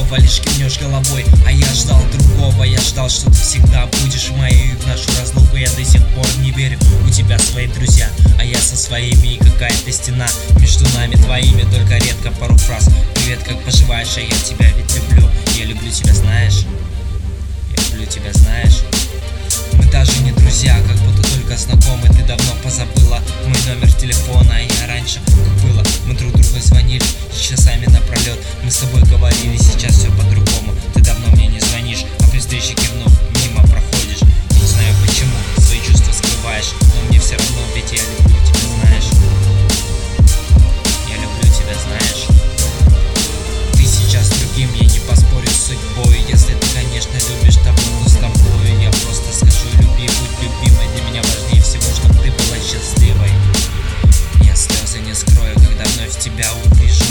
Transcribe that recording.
снова лишь кивнешь головой. А я ждал другого, я ждал, что ты всегда будешь моей. В нашу разлуку я до сих пор не верю. У тебя свои друзья, а я со своими. И какая-то стена между нами двоими, только редко пару фраз. Привет, как поживаешь, а я тебя ведь люблю. Я люблю тебя, знаешь. Я люблю тебя, знаешь. Мы даже не друзья, как будто только знакомы. Ты давно позабыла мой номер телефона. Я раньше, как было, мы друг другу звонили часами напролет. Мы с тобой говорили, сейчас все по-другому. Ты давно мне не звонишь, а при встрече кивнув мимо проходишь. Я не знаю почему, свои чувства скрываешь, но мне все равно, ведь я люблю тебя, знаешь. Я люблю тебя, знаешь. Ты сейчас с другим, я не поспорю с судьбой. Если ты, конечно, любишь того, кто с тобой, я просто скажу: люби, будь любимой. Для меня важнее всего, чтобы ты была счастливой. Я слезы не скрою, когда вновь тебя увижу.